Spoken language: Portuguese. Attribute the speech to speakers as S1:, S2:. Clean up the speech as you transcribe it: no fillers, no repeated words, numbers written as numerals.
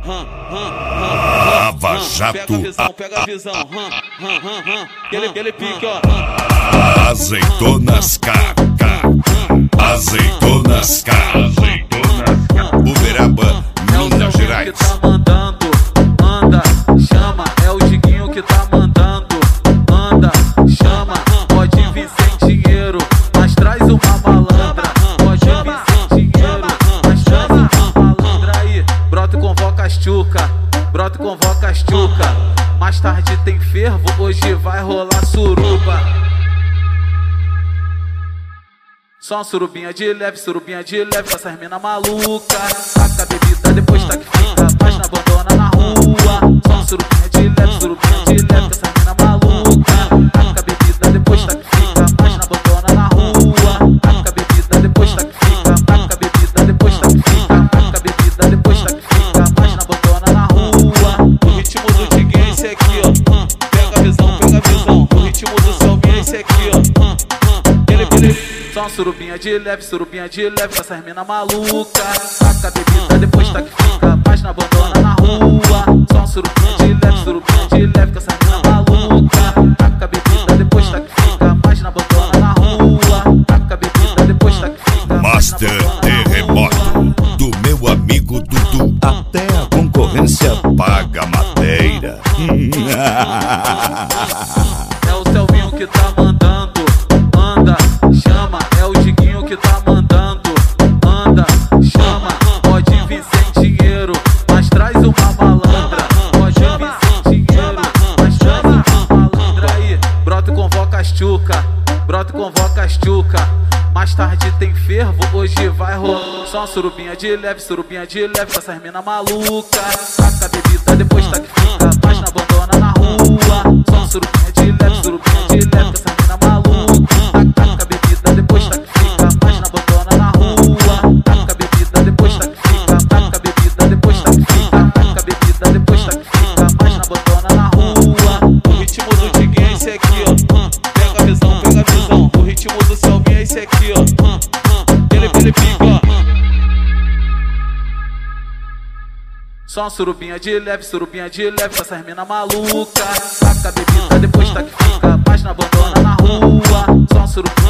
S1: Lava Jato.
S2: Pega a visão. Ele pique, ó.
S1: Azeitonas K. Azeitonas K. Uberaba, Minas Gerais.
S2: Que tá mandando, anda, chama. É o Diguinho que tá mandando, anda, chama. Pode vir sem dinheiro, mas traz uma malandra. Pode vir sem dinheiro, mas traz uma malandra aí. Brota e convoca as tchuca, brota e convoca as tchuca. Mais tarde tem fervo, hoje vai rolar suruba. Só uma surubinha de leve com essas mina maluca. Taca a bebida, depois tá que fica, mas não abandona na rua. Só uma surubinha de leve com essas mina maluca. Taca a bebida, depois tá que fica, mas não abandona na rua. Taca a bebida, depois tá que fica, taca a bebida, depois tá que fica, taca a bebida, depois tá que fica, mas não abandona na rua. O ritmo do Diguinho é esse aqui, ó. Pega a visão. O ritmo do Selminha é esse aqui, ó. Só uma surubinha de leve com essas mina maluca. Taca a bebida, depois tá que fica, mas não abandona na rua. Só uma surubinha de leve com essas mina maluca. Taca a bebida, depois tá que fica, mas não abandona na rua. Taca a bebida, depois tá que fica,
S1: Master Terremoto, do meu amigo Dudu. Até a concorrência paga madeira.
S2: É o Selvinho que tá mandando, anda, chama. É o Diguinho que tá mandando, anda, chama. Pode vir sem dinheiro, mas traz uma malandra. Pode vir sem dinheiro, mas traz uma malandra aí. Brota e convoca as tchuca, brota e convoca as tchuca. Mais tarde tem fervo, hoje vai rolar. Só uma surubinha de leve com essas mina maluca. Taca a bebida, depois tá que fica, mas não abandona na rua. Só uma surubinha de leve com essas mina maluca. Taca a bebida, depois tá que fica, mas não abandona na rua. Taca a bebida, depois tá que fica, taca a bebida, depois tá que fica, taca a bebida, depois tá que fica, mas não abandona na rua. O ritmo do Diguinho é esse aqui, ó. Pega a visão. O ritmo do Selminha é esse aqui, ó. Ele pica, ó. Só uma surubinha de leve com essas mina maluca. Taca a bebida, depois tá que fica, mas não abandona na rua. Só uma surubinha